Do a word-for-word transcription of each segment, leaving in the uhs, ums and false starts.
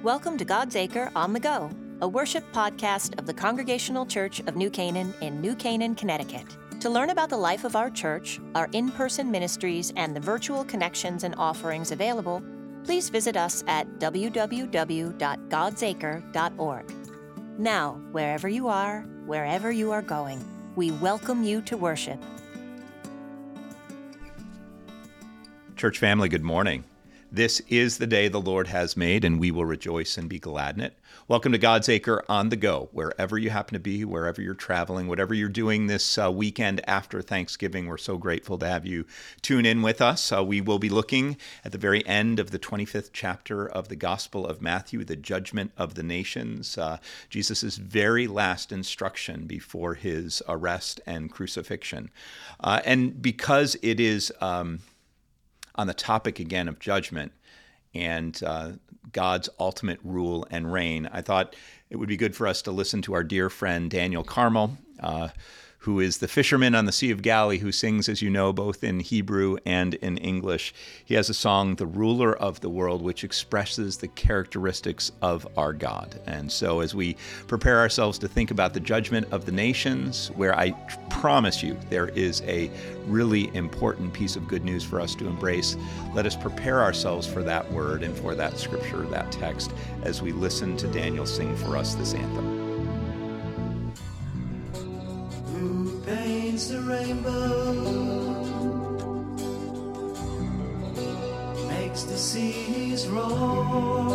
Welcome to God's Acre on the Go, a worship podcast of the Congregational Church of New Canaan in New Canaan, Connecticut. To learn about the life of our church, our in-person ministries, and the virtual connections and offerings available, please visit us at w w w dot gods acre dot org. Now, wherever you are, wherever you are going, we welcome you to worship. Church family, good morning. This is the day the Lord has made, and we will rejoice and be glad in it. Welcome to God's Acre on the Go, wherever you happen to be, wherever you're traveling, whatever you're doing this uh, weekend after Thanksgiving. We're so grateful to have you tune in with us. Uh, we will be looking at the very end of the twenty-fifth chapter of the Gospel of Matthew, the judgment of the nations, uh, Jesus' very last instruction before his arrest and crucifixion. Uh, and because it is um, on the topic again of judgment and uh, God's ultimate rule and reign, I thought it would be good for us to listen to our dear friend Daniel Carmel, uh, who is the fisherman on the Sea of Galilee, who sings, as you know, both in Hebrew and in English. He has a song, The Ruler of the World, which expresses the characteristics of our God. And so as we prepare ourselves to think about the judgment of the nations, where I promise you there is a really important piece of good news for us to embrace, let us prepare ourselves for that word and for that scripture, that text, as we listen to Daniel sing for us this anthem. The rainbow makes the seas roar,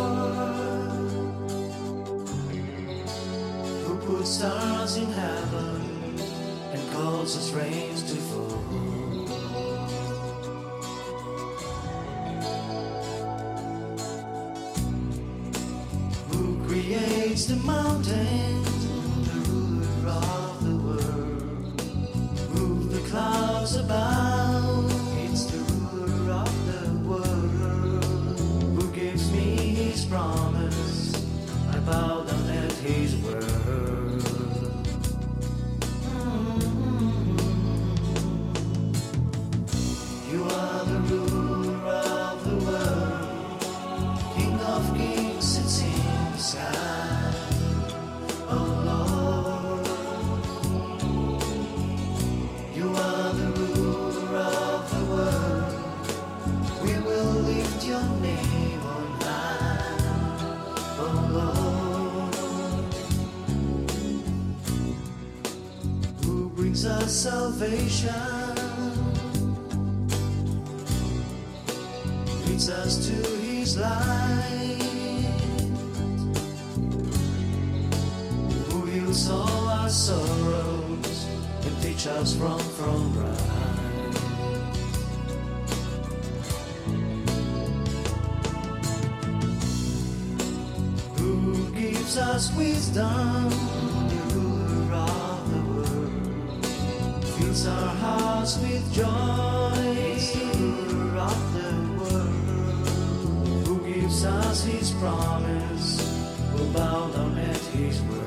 who puts stars in heaven and causes rains to fall, who creates the mountains, the ruler of the world, clouds above, it's the ruler of the world, who gives me his promise, I bow down at his word. Mm-hmm. You are the ruler of the world, King of kings sits in the sky, oh Lord. You are the ruler of the world. We will lift your name on high, oh Lord. Who brings us salvation, leads us to his light, who heals all our sorrows and teach us wrong from right, who gives us wisdom, the ruler of the world, fills our hearts with joy, the ruler of the world, who gives us his promise, we'll bow down at his word.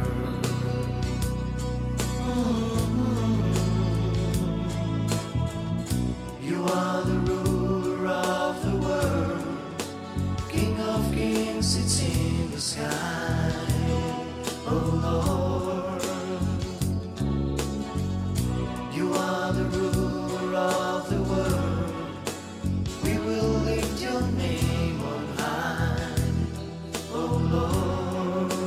You are the ruler of the world, King of kings sits in the sky, oh Lord. You are the ruler of the world, we will lift your name on high, oh Lord.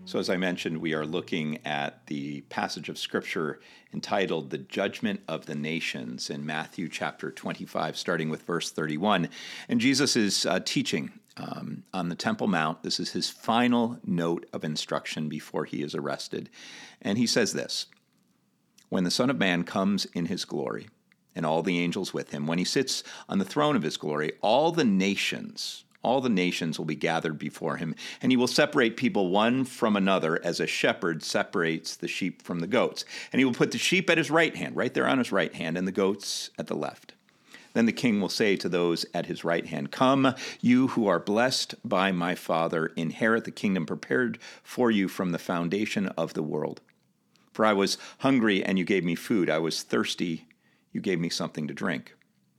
So as I mentioned, we are looking at the passage of Scripture entitled The Judgment of the Nations in Matthew chapter twenty-five, starting with verse thirty-one. And Jesus is uh, teaching um, on the Temple Mount. This is his final note of instruction before he is arrested. And he says this: "When the Son of Man comes in his glory, and all the angels with him, when he sits on the throne of his glory, all the nations... All the nations will be gathered before him, and he will separate people one from another as a shepherd separates the sheep from the goats. And he will put the sheep at his right hand, right there on his right hand, and the goats at the left. Then the king will say to those at his right hand, 'Come, you who are blessed by my Father, inherit the kingdom prepared for you from the foundation of the world. For I was hungry, and you gave me food. I was thirsty, you gave me something to drink.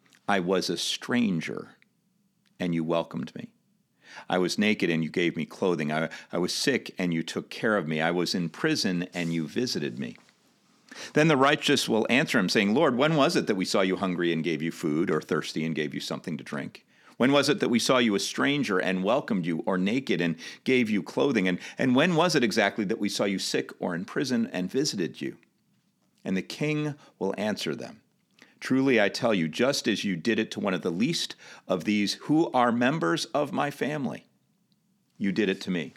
I was a stranger, and you welcomed me. I was naked, and you gave me clothing. I, I was sick, and you took care of me. I was in prison, and you visited me.' Then the righteous will answer him, saying, 'Lord, when was it that we saw you hungry and gave you food, or thirsty and gave you something to drink? When was it that we saw you a stranger and welcomed you, or naked and gave you clothing? And, and when was it exactly that we saw you sick or in prison and visited you?' And the king will answer them, 'Truly I tell you, just as you did it to one of the least of these who are members of my family, you did it to me.'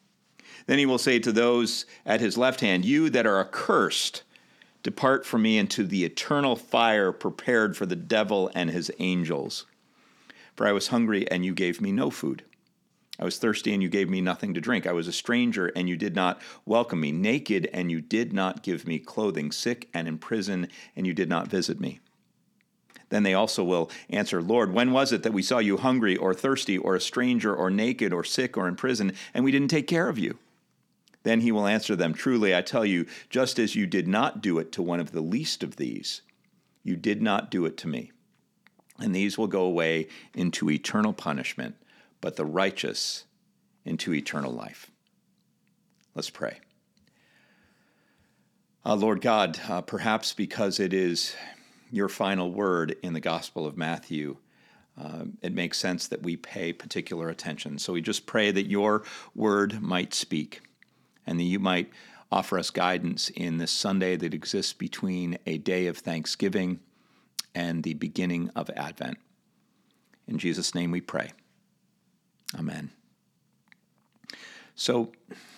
Then he will say to those at his left hand, 'You that are accursed, depart from me into the eternal fire prepared for the devil and his angels. For I was hungry, and you gave me no food. I was thirsty, and you gave me nothing to drink. I was a stranger, and you did not welcome me. Naked, and you did not give me clothing. Sick and in prison, and you did not visit me.' Then they also will answer, 'Lord, when was it that we saw you hungry or thirsty or a stranger or naked or sick or in prison, and we didn't take care of you?' Then he will answer them, 'Truly I tell you, just as you did not do it to one of the least of these, you did not do it to me. And these will go away into eternal punishment, but the righteous into eternal life.'" Let's pray. Uh, Lord God, uh, perhaps because it is your final word in the Gospel of Matthew, uh, it makes sense that we pay particular attention. So we just pray that your word might speak, and that you might offer us guidance in this Sunday that exists between a day of Thanksgiving and the beginning of Advent. In Jesus' name we pray. Amen. So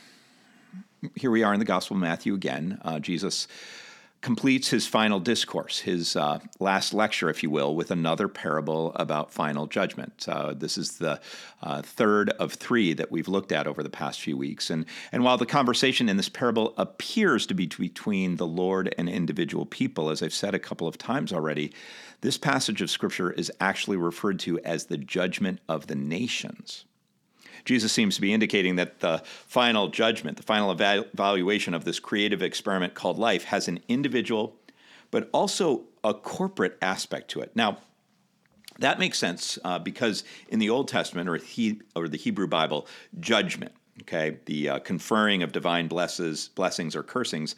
here we are in the Gospel of Matthew again. Uh, Jesus completes his final discourse, his uh, last lecture, if you will, with another parable about final judgment. Uh, this is the uh, third of three that we've looked at over the past few weeks. And, and while the conversation in this parable appears to be between the Lord and individual people, as I've said a couple of times already, this passage of Scripture is actually referred to as the judgment of the nations. Jesus seems to be indicating that the final judgment, the final evaluation of this creative experiment called life has an individual, but also a corporate aspect to it. Now, that makes sense uh, because in the Old Testament, or, he, or the Hebrew Bible, judgment, okay, the uh, conferring of divine blesses, blessings or cursings,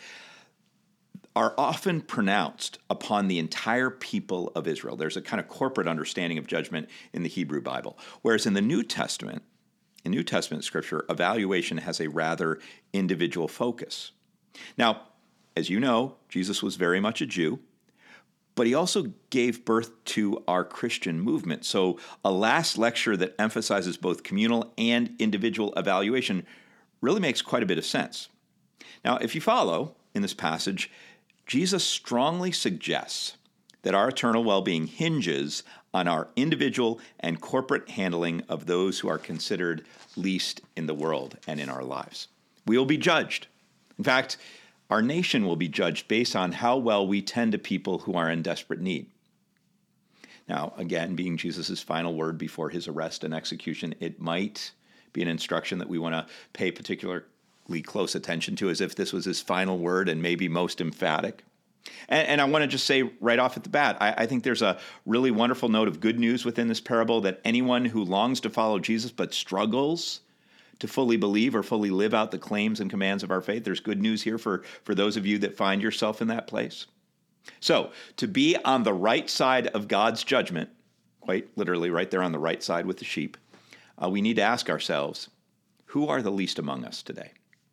are often pronounced upon the entire people of Israel. There's a kind of corporate understanding of judgment in the Hebrew Bible, whereas in the New Testament, in New Testament Scripture, evaluation has a rather individual focus. Now, as you know, Jesus was very much a Jew, but he also gave birth to our Christian movement. So a last lecture that emphasizes both communal and individual evaluation really makes quite a bit of sense. Now, if you follow in this passage, Jesus strongly suggests that our eternal well-being hinges on our individual and corporate handling of those who are considered least in the world and in our lives. We will be judged. In fact, our nation will be judged based on how well we tend to people who are in desperate need. Now, again, being Jesus' final word before his arrest and execution, it might be an instruction that we want to pay particularly close attention to, as if this was his final word and maybe most emphatic. And, and I want to just say right off at the bat, I, I think there's a really wonderful note of good news within this parable, that anyone who longs to follow Jesus but struggles to fully believe or fully live out the claims and commands of our faith, there's good news here for, for those of you that find yourself in that place. So, to be on the right side of God's judgment, quite literally right there on the right side with the sheep, uh, we need to ask ourselves, who are the least among us today?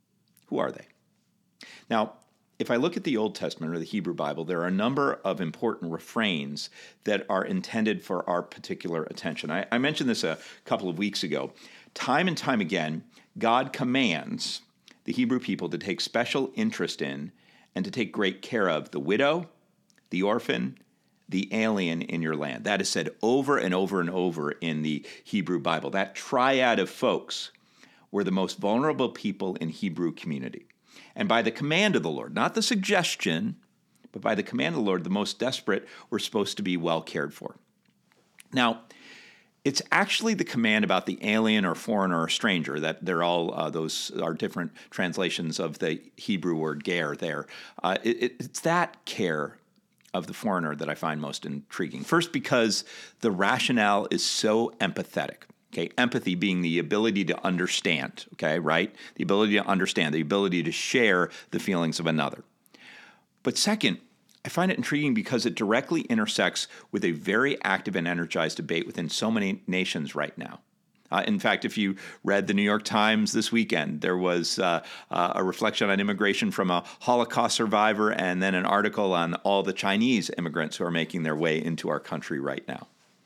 Who are they? Now, if I look at the Old Testament or the Hebrew Bible, there are a number of important refrains that are intended for our particular attention. I, I mentioned this a couple of weeks ago. Time and time again, God commands the Hebrew people to take special interest in and to take great care of the widow, the orphan, the alien in your land. That is said over and over and over in the Hebrew Bible. That triad of folks were the most vulnerable people in Hebrew community. And by the command of the Lord, not the suggestion, but by the command of the Lord, the most desperate were supposed to be well cared for. Now, it's actually the command about the alien or foreigner or stranger, that they're all, uh, those are different translations of the Hebrew word ger there. Uh, it, it's that care of the foreigner that I find most intriguing. First, because the rationale is so empathetic. Okay, empathy being the ability to understand, okay, right? The ability to understand, the ability to share the feelings of another. But second, I find it intriguing because it directly intersects with a very active and energized debate within so many nations right now. Uh, in fact, if you read the New York Times this weekend, there was uh, uh, a reflection on immigration from a Holocaust survivor and then an article on all the Chinese immigrants who are making their way into our country right now.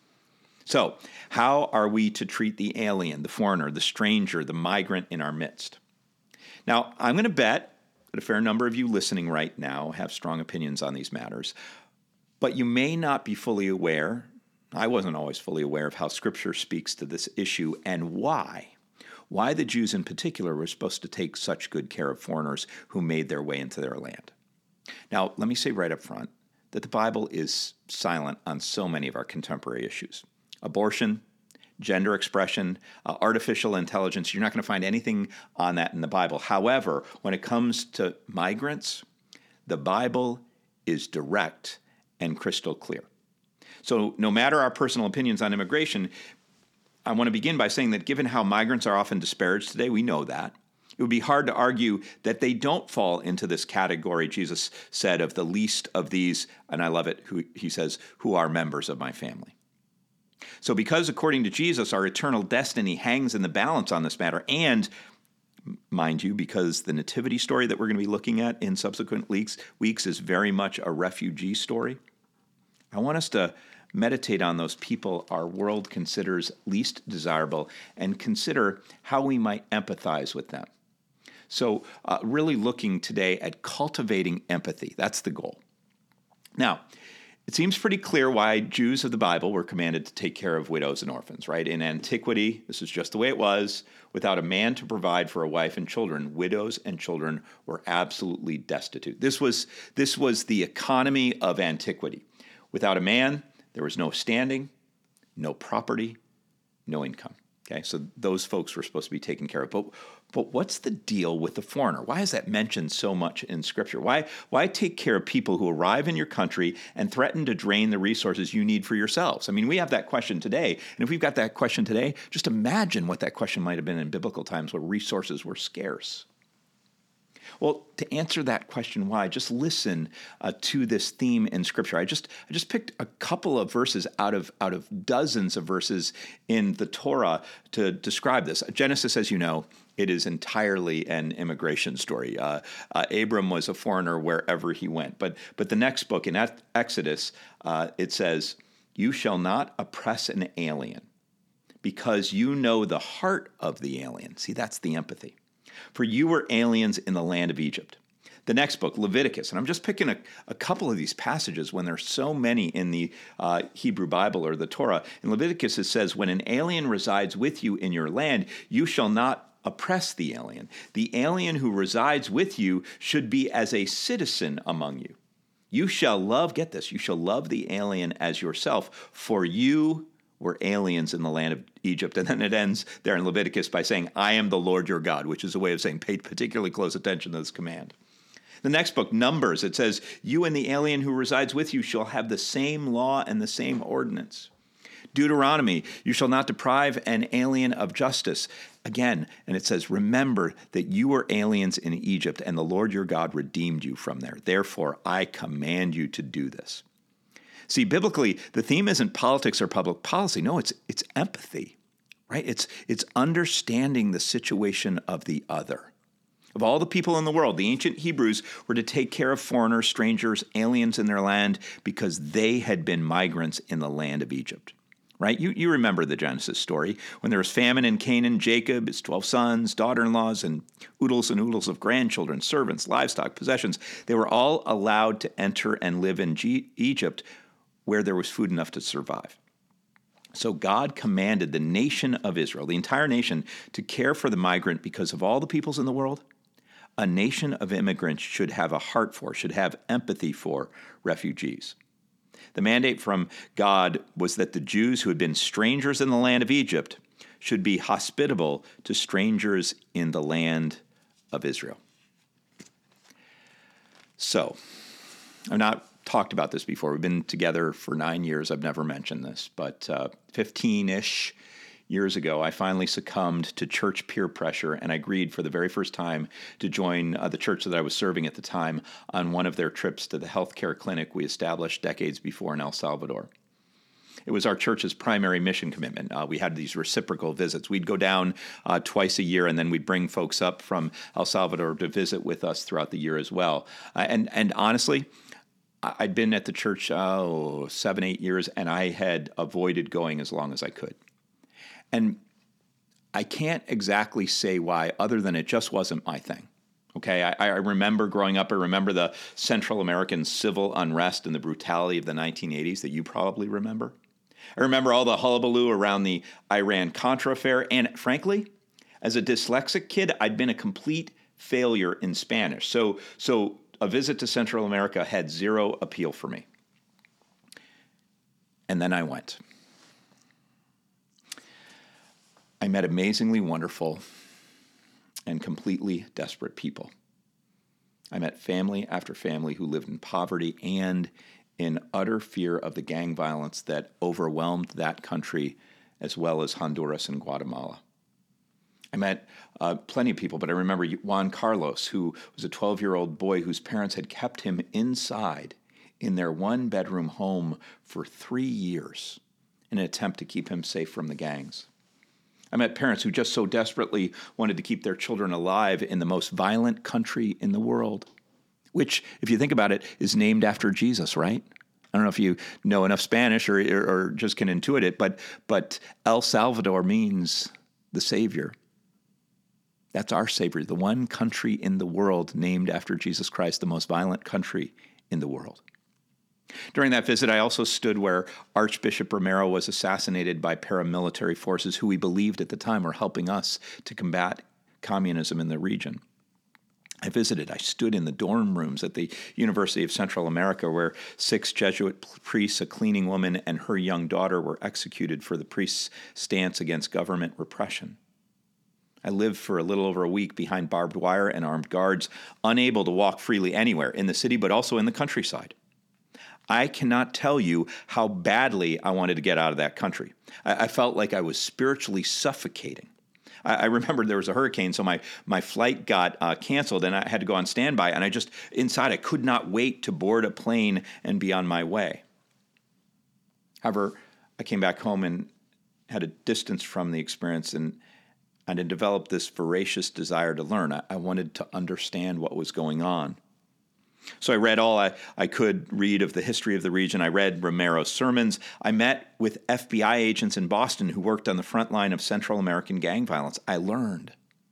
So, how are we to treat the alien, the foreigner, the stranger, the migrant in our midst? Now, I'm going to bet that a fair number of you listening right now have strong opinions on these matters, but you may not be fully aware, I wasn't always fully aware of how Scripture speaks to this issue and why. Why the Jews in particular were supposed to take such good care of foreigners who made their way into their land. Now, let me say right up front that the Bible is silent on so many of our contemporary issues. Abortion, gender expression, uh, artificial intelligence, you're not going to find anything on that in the Bible. However, when it comes to migrants, the Bible is direct and crystal clear. So no matter our personal opinions on immigration, I want to begin by saying that given how migrants are often disparaged today, we know that. It would be hard to argue that they don't fall into this category, Jesus said, of the least of these, and I love it, who, he says, who are members of my family. So because, according to Jesus, our eternal destiny hangs in the balance on this matter, and, mind you, because the nativity story that we're going to be looking at in subsequent weeks, weeks is very much a refugee story, I want us to meditate on those people our world considers least desirable and consider how we might empathize with them. So uh, really looking today at cultivating empathy. That's the goal. Now, it seems pretty clear why Jews of the Bible were commanded to take care of widows and orphans, right? In antiquity, this is just the way it was. Without a man to provide for a wife and children, widows and children were absolutely destitute. This was, this was the economy of antiquity. Without a man, there was no standing, no property, no income. Okay, so those folks were supposed to be taken care of. But, but what's the deal with the foreigner? Why is that mentioned so much in Scripture? Why, why take care of people who arrive in your country and threaten to drain the resources you need for yourselves? I mean, we have that question today. And if we've got that question today, just imagine what that question might have been in biblical times where resources were scarce. Well, to answer that question, why, just listen uh, to this theme in Scripture. I just I just picked a couple of verses out of out of dozens of verses in the Torah to describe this. Genesis, as you know, it is entirely an immigration story. Uh, uh, Abram was a foreigner wherever he went. But but the next book in Exodus, uh, it says, "You shall not oppress an alien, because you know the heart of the alien." See, that's the empathy. For you were aliens in the land of Egypt. The next book, Leviticus, and I'm just picking a, a couple of these passages when there's so many in the uh, Hebrew Bible or the Torah. In Leviticus, it says, when an alien resides with you in your land, you shall not oppress the alien. The alien who resides with you should be as a citizen among you. You shall love, get this, you shall love the alien as yourself, for you were aliens in the land of Egypt. And then it ends there in Leviticus by saying, I am the Lord your God, which is a way of saying pay particularly close attention to this command. The next book, Numbers, it says, you and the alien who resides with you shall have the same law and the same ordinance. Deuteronomy, you shall not deprive an alien of justice. Again, and it says, remember that you were aliens in Egypt, and the Lord your God redeemed you from there. Therefore, I command you to do this. See, biblically, the theme isn't politics or public policy. No, it's it's empathy, right? It's it's understanding the situation of the other. Of all the people in the world, the ancient Hebrews were to take care of foreigners, strangers, aliens in their land because they had been migrants in the land of Egypt. Right? You, you remember the Genesis story. When there was famine in Canaan, Jacob, his twelve sons, daughter-in-laws, and oodles and oodles of grandchildren, servants, livestock, possessions, they were all allowed to enter and live in G- Egypt where there was food enough to survive. So God commanded the nation of Israel, the entire nation, to care for the migrant because of all the peoples in the world. A nation of immigrants should have a heart for, should have empathy for refugees. The mandate from God was that the Jews who had been strangers in the land of Egypt should be hospitable to strangers in the land of Israel. So, I've not talked about this before. We've been together for nine years. I've never mentioned this, but uh, fifteen-ish years ago, I finally succumbed to church peer pressure, and I agreed for the very first time to join uh, the church that I was serving at the time on one of their trips to the healthcare clinic we established decades before in El Salvador. It was our church's primary mission commitment. Uh, we had these reciprocal visits. We'd go down uh, twice a year, and then we'd bring folks up from El Salvador to visit with us throughout the year as well. Uh, and, and honestly, I'd been at the church oh, seven, eight years, and I had avoided going as long as I could. And I can't exactly say why, other than it just wasn't my thing. Okay, I, I remember growing up, I remember the Central American civil unrest and the brutality of the nineteen eighties that you probably remember. I remember all the hullabaloo around the Iran-Contra affair, and frankly, as a dyslexic kid, I'd been a complete failure in Spanish. So, so a visit to Central America had zero appeal for me. And then I went. I met amazingly wonderful and completely desperate people. I met family after family who lived in poverty and in utter fear of the gang violence that overwhelmed that country, as well as Honduras and Guatemala. I met uh, plenty of people, but I remember Juan Carlos, who was a twelve-year-old boy whose parents had kept him inside in their one-bedroom home for three years in an attempt to keep him safe from the gangs. I met parents who just so desperately wanted to keep their children alive in the most violent country in the world, which, if you think about it, is named after Jesus, right? I don't know if you know enough Spanish or, or, or just can intuit it, but, but El Salvador means the Savior. That's our Savior, the one country in the world named after Jesus Christ, the most violent country in the world. During that visit, I also stood where Archbishop Romero was assassinated by paramilitary forces who we believed at the time were helping us to combat communism in the region. I visited, I stood in the dorm rooms at the University of Central America where six Jesuit priests, a cleaning woman, and her young daughter were executed for the priest's stance against government repression. I lived for a little over a week behind barbed wire and armed guards, unable to walk freely anywhere in the city, but also in the countryside. I cannot tell you how badly I wanted to get out of that country. I, I felt like I was spiritually suffocating. I, I remember there was a hurricane, so my, my flight got uh, canceled, and I had to go on standby, and I just, inside, I could not wait to board a plane and be on my way. However, I came back home and had a distance from the experience, and and had developed this voracious desire to learn. I, I wanted to understand what was going on. So I read all I, I could read of the history of the region. I read Romero's sermons. I met with F B I agents in Boston who worked on the front line of Central American gang violence. I learned.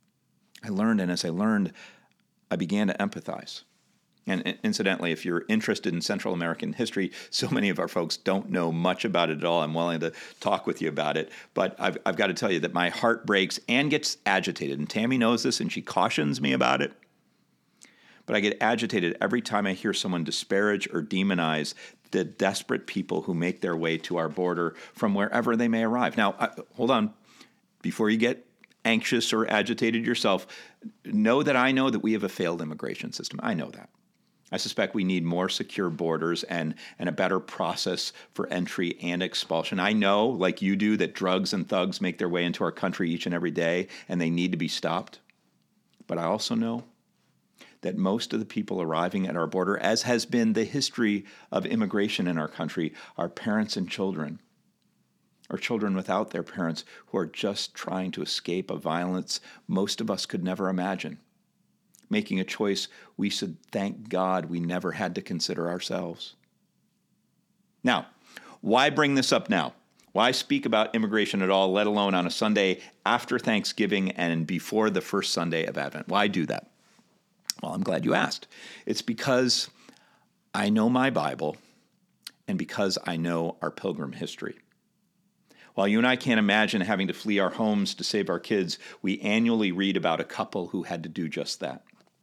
I learned, and as I learned, I began to empathize. And incidentally, if you're interested in Central American history, so many of our folks don't know much about it at all. I'm willing to talk with you about it. But I've, I've got to tell you that my heart breaks and gets agitated. And Tammy knows this, and she cautions me about it. But I get agitated every time I hear someone disparage or demonize the desperate people who make their way to our border from wherever they may arrive. Now, uh, hold on. Before you get anxious or agitated yourself, know that I know that we have a failed immigration system. I know that. I suspect we need more secure borders and, and a better process for entry and expulsion. I know, like you do, that drugs and thugs make their way into our country each and every day, and they need to be stopped. But I also know that most of the people arriving at our border, as has been the history of immigration in our country, are parents and children, or children without their parents who are just trying to escape a violence most of us could never imagine. making a choice we should thank God we never had to consider ourselves. Now, why bring this up now? Why speak about immigration at all, let alone on a Sunday after Thanksgiving and before the first Sunday of Advent? Why do that? Well, I'm glad you asked. It's because I know my Bible and because I know our pilgrim history. While you and I can't imagine having to flee our homes to save our kids, we annually read about a couple who had to do just that.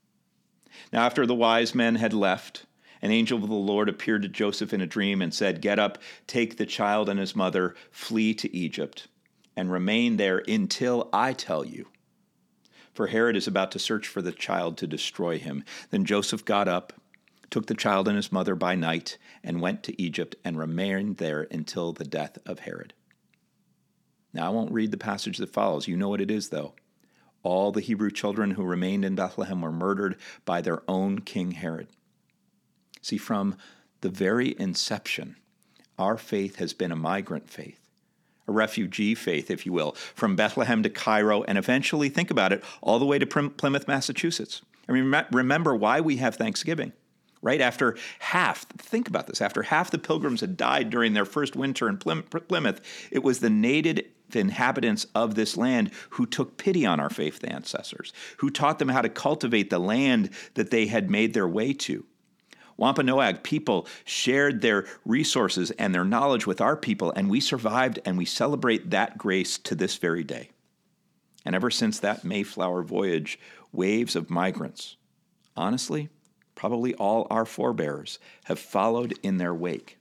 Now, after the wise men had left, an angel of the Lord appeared to Joseph in a dream and said, "Get up, take the child and his mother, flee to Egypt, and remain there until I tell you. For Herod is about to search for the child to destroy him." Then Joseph got up, took the child and his mother by night, and went to Egypt and remained there until the death of Herod. Now, I won't read the passage that follows. You know what it is, though. All the Hebrew children who remained in Bethlehem were murdered by their own King Herod. See, from the very inception, our faith has been a migrant faith, a refugee faith, if you will, from Bethlehem to Cairo, and eventually, think about it, all the way to Plymouth, Massachusetts. I mean, remember why we have Thanksgiving. Right after half, think about this, after half the pilgrims had died during their first winter in Plymouth, it was the native inhabitants of this land who took pity on our faith ancestors, who taught them how to cultivate the land that they had made their way to. Wampanoag people shared their resources and their knowledge with our people, and we survived, and we celebrate that grace to this very day. And ever since that Mayflower voyage, waves of migrants, honestly, probably all our forebears, have followed in their wake.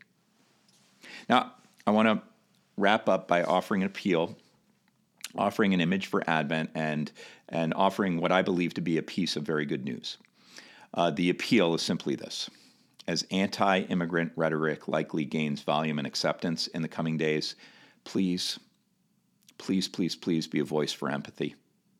Now, I want to wrap up by offering an appeal, offering an image for Advent, and, and offering what I believe to be a piece of very good news. Uh, the appeal is simply this. As anti-immigrant rhetoric likely gains volume and acceptance in the coming days, please, please, please, please be a voice for empathy.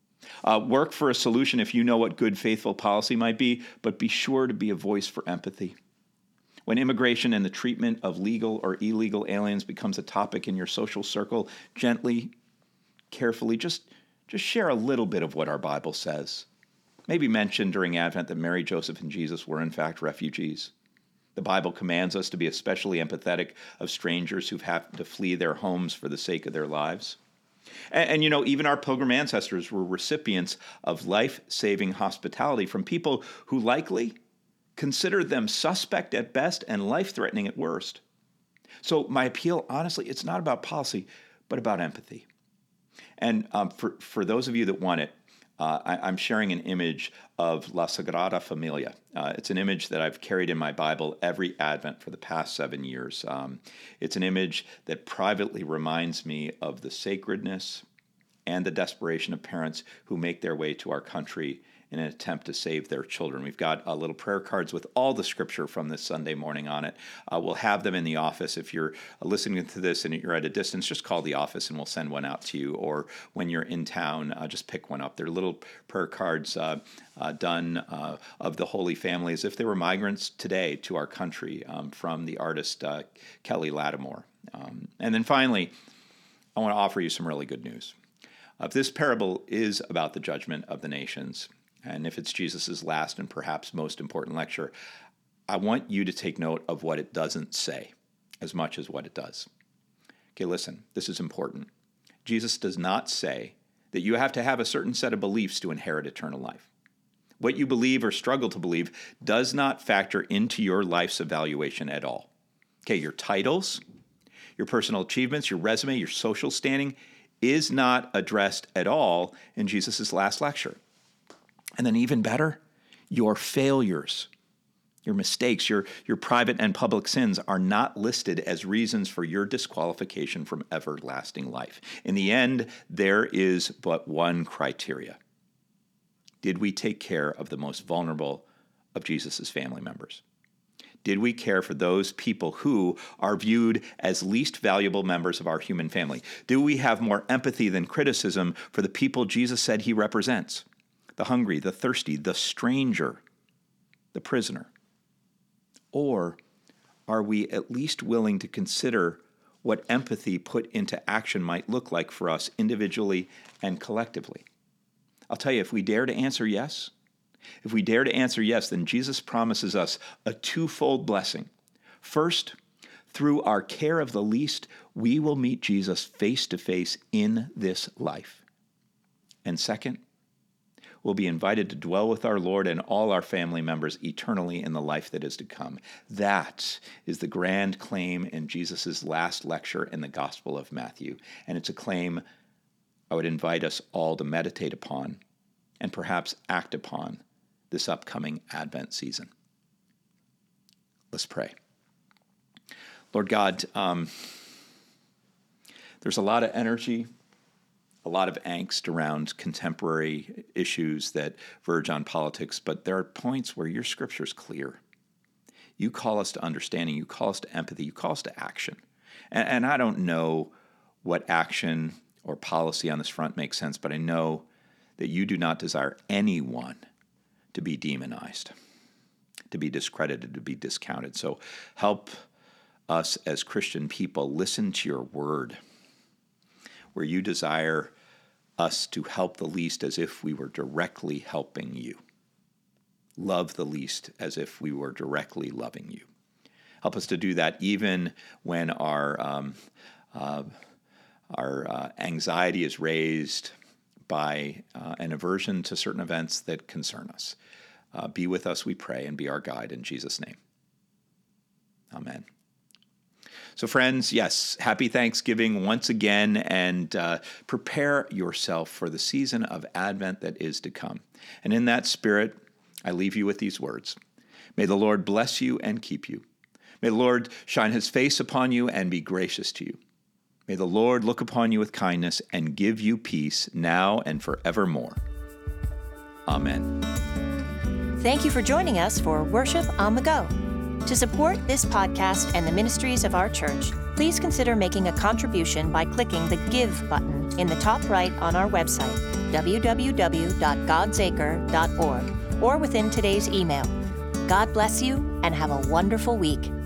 Uh, work for a solution if you know what good, faithful policy might be, but be sure to be a voice for empathy. When immigration and the treatment of legal or illegal aliens becomes a topic in your social circle, gently, carefully, just, just share a little bit of what our Bible says. Maybe mention during Advent that Mary, Joseph, and Jesus were in fact refugees. The Bible commands us to be especially empathetic of strangers who've had to flee their homes for the sake of their lives. And, and, you know, even our pilgrim ancestors were recipients of life-saving hospitality from people who likely considered them suspect at best and life-threatening at worst. So my appeal, honestly, it's not about policy, but about empathy. And um, for, for those of you that want it, uh, I, I'm sharing an image of La Sagrada Familia. Uh, it's an image that I've carried in my Bible every Advent for the past seven years. Um, it's an image that privately reminds me of the sacredness and the desperation of parents who make their way to our country in an attempt to save their children. We've got uh, little prayer cards with all the scripture from this Sunday morning on it. Uh, we'll have them in the office. If you're listening to this and you're at a distance, just call the office and we'll send one out to you. Or when you're in town, uh, just pick one up. They're little prayer cards uh, uh, done uh, of the Holy Family as if they were migrants today to our country um, from the artist uh, Kelly Lattimore. Um, and then finally, I want to offer you some really good news. Uh, this parable is about the judgment of the nations. And if it's Jesus' last and perhaps most important lecture, I want you to take note of what it doesn't say as much as what it does. Okay, listen, this is important. Jesus does not say that you have to have a certain set of beliefs to inherit eternal life. What you believe or struggle to believe does not factor into your life's evaluation at all. Okay, your titles, your personal achievements, your resume, your social standing is not addressed at all in Jesus' last lecture. And then even better, your failures, your mistakes, your, your private and public sins are not listed as reasons for your disqualification from everlasting life. In the end, there is but one criteria. Did we take care of the most vulnerable of Jesus' family members? Did we care for those people who are viewed as least valuable members of our human family? Do we have more empathy than criticism for the people Jesus said he represents? The hungry, the thirsty, the stranger, the prisoner? Or are we at least willing to consider what empathy put into action might look like for us individually and collectively? I'll tell you, if we dare to answer yes, If we dare to answer yes, then Jesus promises us a twofold blessing. First, through our care of the least, we will meet Jesus face to face in this life. And second, we'll be invited to dwell with our Lord and all our family members eternally in the life that is to come. That is the grand claim in Jesus' last lecture in the Gospel of Matthew. And it's a claim I would invite us all to meditate upon and perhaps act upon this upcoming Advent season. Let's pray. Lord God, um, there's a lot of energy, a lot of angst around contemporary issues that verge on politics, but there are points where your scripture is clear. You call us to understanding, you call us to empathy, you call us to action. And, and I don't know what action or policy on this front makes sense, but I know that you do not desire anyone to be demonized, to be discredited, to be discounted. So help us as Christian people listen to your word, where you desire us to help the least as if we were directly helping you. Love the least as if we were directly loving you. Help us to do that even when our um, uh, our uh, anxiety is raised by uh, an aversion to certain events that concern us. Uh, be with us, we pray, and be our guide in Jesus' name. Amen. So friends, yes, happy Thanksgiving once again, and uh, prepare yourself for the season of Advent that is to come. And in that spirit, I leave you with these words. May the Lord bless you and keep you. May the Lord shine his face upon you and be gracious to you. May the Lord look upon you with kindness and give you peace now and forevermore. Amen. Thank you for joining us for Worship on the Go. To support this podcast and the ministries of our church, please consider making a contribution by clicking the Give button in the top right on our website, w w w dot gods acre dot org, or within today's email. God bless you and have a wonderful week.